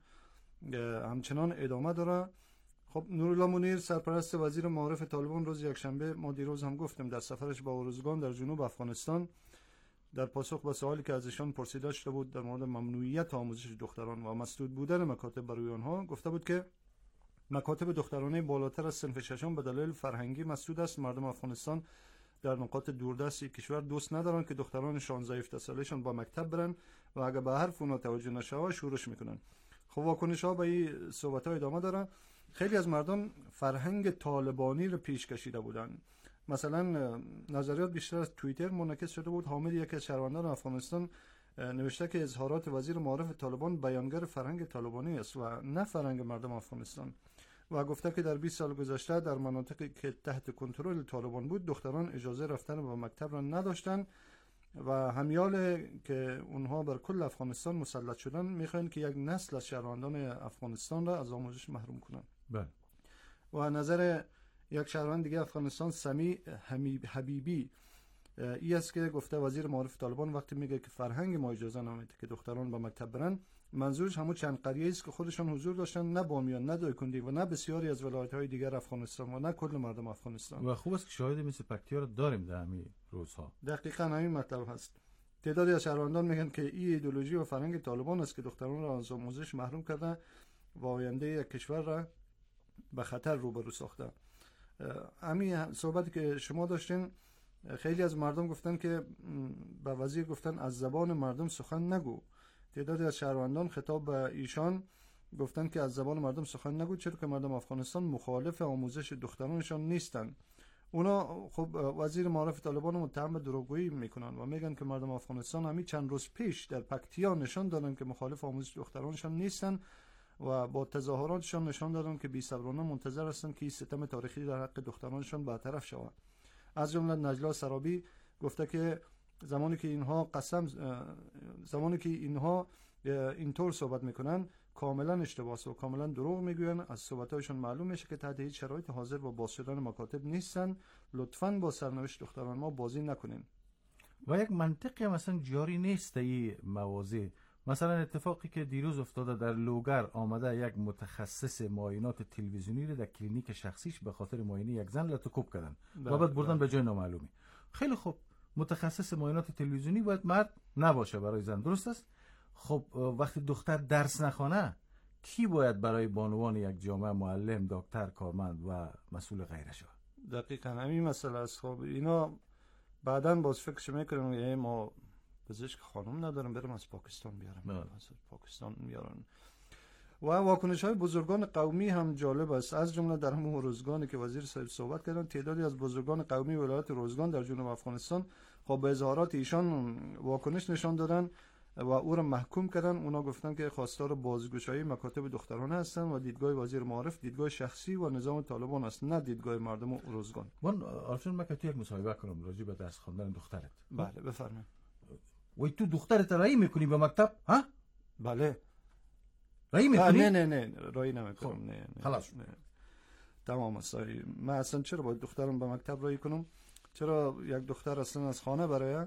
همچنان ادامه داره. خب نورالله منیر سرپرست وزیر معارف طالبان روز یکشنبه، ما دیروز هم گفتیم، در سفرش با ارزگان در جنوب افغانستان در پاسخ به سوالی که از ایشان پرسیده شده بود در مورد ممنوعیت آموزش دختران و مسدود بودن مکاتب برای آنها، گفته بود که مکاتب دخترانه بالاتر از صنف ششم به دلیل فرهنگی مسدود است. مردم افغانستان در نقاط دوردست کشور دوست ندارن که دخترانشان ضعیف سالشان با مکتب برن و اگر به حرف اونا توجه نشه شورش میکنن. خب واکنش ها به این صحبت ها ادامه داره. خیلی از مردم فرهنگ طالبانی رو پیش کشیده بودن. مثلا نظریات بیشتر از توییتر منعکس شده بود. حامد، یکی از شهروندان افغانستان، نوشته که اظهارات وزیر معارف طالبان بیانگر فرهنگ طالبانی است و نه فرهنگ مردم افغانستان، و گفته که در بیست سال گذشته در مناطقی که تحت کنترل طالبان بود دختران اجازه رفتن به مکتب را نداشتند و همیال که اونها بر کل افغانستان مسلط شدن میخواین که یک نسل از شهروندان افغانستان را از آموزش محروم کنند. بله. و نظر یک شهروند دیگه افغانستان، سمی حبیبی، ای است که گفته وزیر معارف طالبان وقتی میگه که فرهنگ ما اجازه نمیده که دختران به مکتب برن، منظورش همون چند قریه است که خودشان حضور داشتن، نه بامیان، نه دایکندی و نه بسیاری از ولایت‌های دیگر افغانستان و نه کل مردم افغانستان. و خوب است که شاهد مثل پکتیا داریم در همین روزها. دقیقاً همین مطلب هست. تعدادی از شهروندان میگن که این ایدئولوژی و فرهنگ طالبان است که دختران را از آموزش محروم کرده و آینده یک کشور را به خطر روبرو ساخته. همین صحبتی که شما داشتین، خیلی از مردم گفتن که به وزیر گفتن از زبان مردم سخن نگو. تعدادی از شهروندان خطاب به ایشان گفتن که از زبان مردم سخن نگو، چرا که مردم افغانستان مخالف آموزش دخترانشان نیستن. اونا خب وزیر معارف طالبان متهم به دروغگویی میکنن و میگن که مردم افغانستان همین چند روز پیش در پکتیا نشان دادن که مخالف آموزش دخترانشان نیستن و با تظاهراتشان نشان دادن که بی‌صبرانه منتظر هستن که این ستم تاریخی در حق دخترانشان برطرف شود. از جمله نجلا سرابی گفته که زمانی که اینها قسم زمانی که اینها اینطور صحبت میکنن کاملا اشتباه و کاملا دروغ میگوین. از صحبتایشان معلوم میشه که تحت هیچ شرایط حاضر با باز شدن مکاتب نیستن. لطفاً با سرنوشت دختران ما بازی نکنین. و یک منطقی مثلا جاری نیست این موازی. مثلا اتفاقی که دیروز افتاده در لوگر، آمده یک متخصص معاینات تلویزیونی رو در کلینیک شخصیش به خاطر معاینه یک زن لتوکوب کردن و بعد بردن به جای نامعلومی. خیلی خوب، متخصص معاینات تلویزیونی باید مرد نباشه برای زن، درست است؟ خب وقتی دختر درس نخوانه، کی باید برای بانوان یک جامعه معلم، دکتر، کارمند و مسئول غیره شود؟ دقیقاً همین مسئله است. خب اینا بعداً باز فکرش میکنم یه ما پزشک خانم ندارم برم از پاکستان بیارم، از پاکستان میارن. و واکنش های بزرگان قومی هم جالب است. از جمله در همون روزگانی که وزیر صاحب صحبت کردن، تعدادی از بزرگان قومی ولایت روزگان در جنوب افغانستان خب به اظهارات ایشان واکنش نشان دادن و او را محکوم کردن. اونا گفتن که خواستار بازگشایی مکاتب دخترانه هستن و دیدگاه وزیر معارف دیدگاه شخصی و نظام طالبان است، نه دیدگاه مردم روزگان. من آرشون مکاتی یک مصاحبه کنم راجع به درس خواندن دخترت. بله بفرمایید. وای تو دخترت رایی میکنی به مکتب؟ ها؟ بله. رایی میکنی؟ نه نه نه رایی نمیکنم. خب. نه نه. خلاص. نه. تمام است. من اصلا چرا باید دخترم به مکتب رایی کنم؟ چرا یک دختر اصلا از خانه برای؟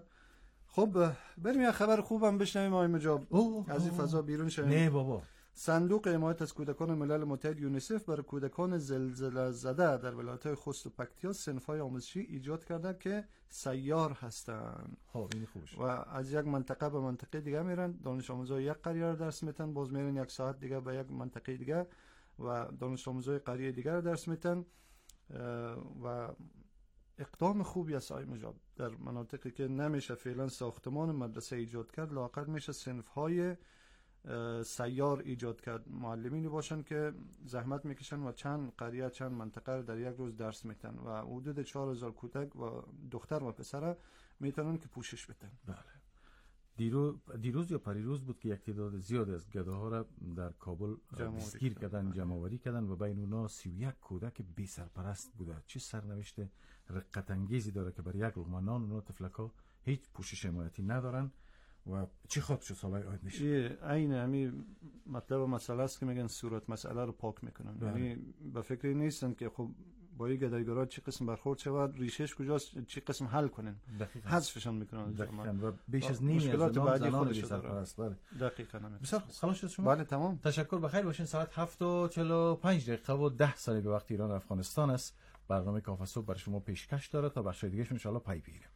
خب بریم یه خبر خوبم بشنویم آقای مجاب. از این فضا بیرون شویم. نه بابا. صندوق حمایت از کودکان ملل متحد یونیسف برای کودکان زلزله زده در ولایت‌های خوست و پکتیا صنف‌های آموزشی ایجاد کرده که سیار هستند. خب این خوبش. و از یک منطقه به منطقه دیگه میرن. دانش آموزای یک قریه رو درس میتن، باز میرن یک ساعت دیگه به یک منطقه دیگه و دانش آموزای قریه دیگه رو درس میتن و اقدام خوبی است آقای مجاب. در مناطقی که نمیشه فعلا ساختمان مدرسه ایجاد کرد، لااقل میشه صنف‌های سیار ایجاد کرد، معلمینی باشن که زحمت میکشن و چند قریه چند منطقه رو در یک روز درس میتن و حدود چهار هزار کودک و دختر و پسر میتونن که پوشش بدن. بله. دیروز دیروز یا پریروز بود که یک تعداد زیاد از گداها را در کابل دستگیر کردن، جمع‌آوری کردن و بین اونها سی و یک کودک بی سرپرست بوده. چه سرنوشت رقت انگیزی داره که برای یک لقمه نان اونها طفلک‌ها هیچ پوشش حمایتی ندارن و چی خود شد سالهای آینده میشه. عین همین مطلب و مسئله است که میگن صورت مسئله رو پاک میکنن. یعنی به فکر نیستن که خب با این گدایگرا چه قسم برخورد شود، ریشش کجاست، چه قسم حل کنن، حذفشان میکنن و بیش از نیمی مشکلات بعدی خودش داره. بله دقیقاً. بسیار خلاص شد شما. بله تمام. تشکر، بخیر باشین. ساعت هفت و چهل و پنج دقیقه و ده ثانیه به وقت ایران و افغانستان است. برنامه کافه صبح برای شما پیشکش داره تا بخش دیگه ان شاء الله پی بگیریم.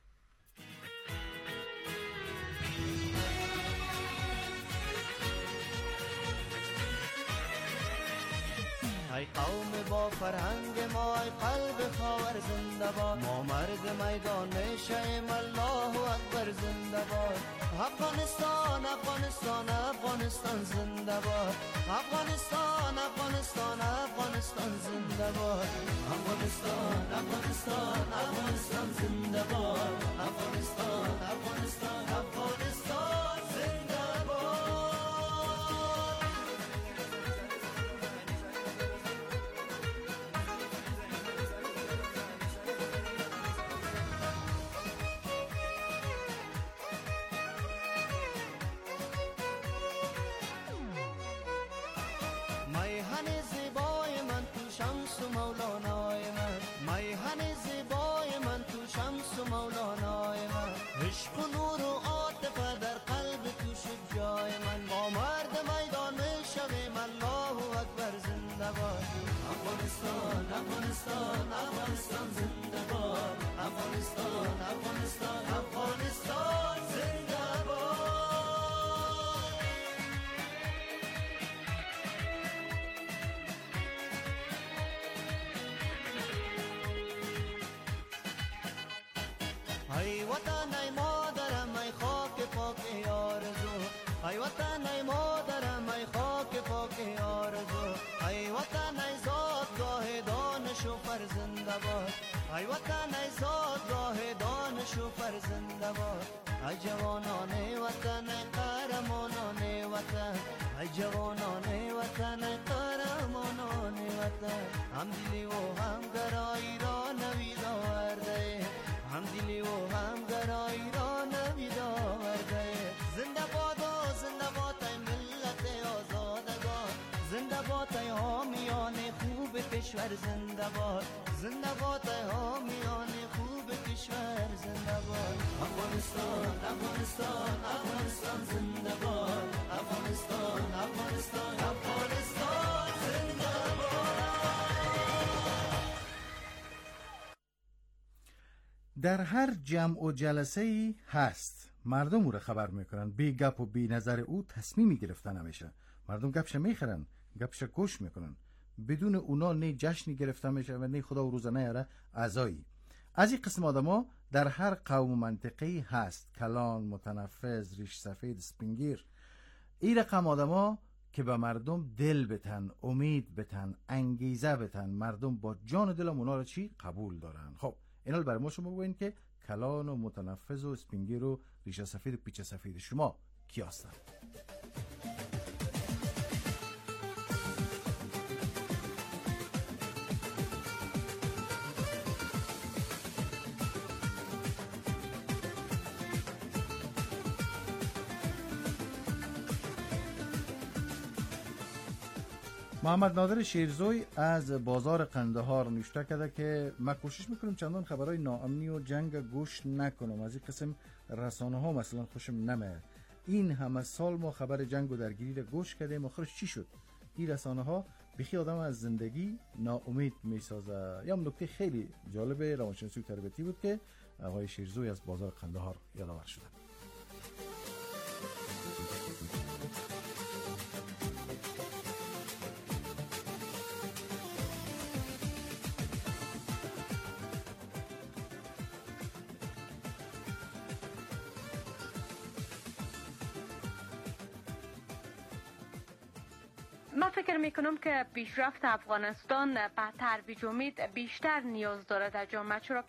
ای قوم با فرهنگ ما، ای قلب خاور زنده باد، ما مرد میدان میشیم، الله اکبر زنده باد. افغانستان افغانستان افغانستان زنده باد، افغانستان افغانستان افغانستان زنده باد، افغانستان افغانستان افغانستان زنده باد، افغانستان افغانستان افغانستان زنده باد. میهن زیبای من تو شمس و مولانای من، میهن زیبای من تو شمس و مولانای من، عشق و نور و عاطفه در قلب تو شد جای من، ما مرد میدان میشویم، الله اکبر زنده باد. افغانستان افغانستان افغانستان زنده باد، افغانستان افغانستان افغانستان زنده باد. ای وطن ای مادرم ای خاک پاک آرزو، ای وطن ای مادرم ای خاک پاک آرزو، ای وطن ای زادگاه دانش و فرزنده باد، ای وطن ای زادگاه دانش و فرزنده باد. ای جوانان وطن ای قهرمانان وطن، ای جوانان وطن ای قهرمانان وطن، هم دلی و هم گرایی را نوید آورده، هم دلی و هم گرایی را نوید آورده. زنده باد و زنده باد ای ملت آزادگان، زنده باد ای حامیان خوب کشور، زنده باد، زنده باد ای حامیان خوب کشور، زنده باد. افغانستان افغانستان افغانستان زنده باد، افغانستان افغانستان افغانستان زنده باد. در هر جمع و جلسه ای هست مردم او را خبر میکنن، بی گپ و بی نظر او تصمیمی گرفتن نمیشه. مردم گپش میخرن، گپش گوش میکنن، بدون اونا نه جشنی گرفته میشه و نه خدا و روز نیاره عزایی. از این قسم آدما در هر قوم و منطقه هست، کلان، متنفذ، ریش سفید، سپینگیر. این رقم آدما که به مردم دل بتن، امید بتن، انگیزه بتن، مردم با جان و دلم اونا رو چی قبول دارن. خب اینا برای ما شما بگوین که کلان و متنفذ و سپینگیر و ریشه سفید و پیچ سفید شما کی هستن؟ محمد نادر شیرزوی از بازار قندهار نوشته کرده که من کوشش میکنم چندان خبرهای ناامنی و جنگ گوش نکنم، از این قسم رسانه ها مثلا خوشم نمیاد. این همه سال ما خبر جنگ و درگیری را گوش کردیم، آخرش چی شد؟ این رسانه ها بخی آدم از زندگی ناامید میسازه. یا نکته خیلی جالب روانشناسی و تربیتی بود که آقای شیرزوی از بازار قندهار یادآور شده. من فکر میکنم که پیشرفت افغانستان به ترویج امید بیشتر نیاز داره در جامعه، چرا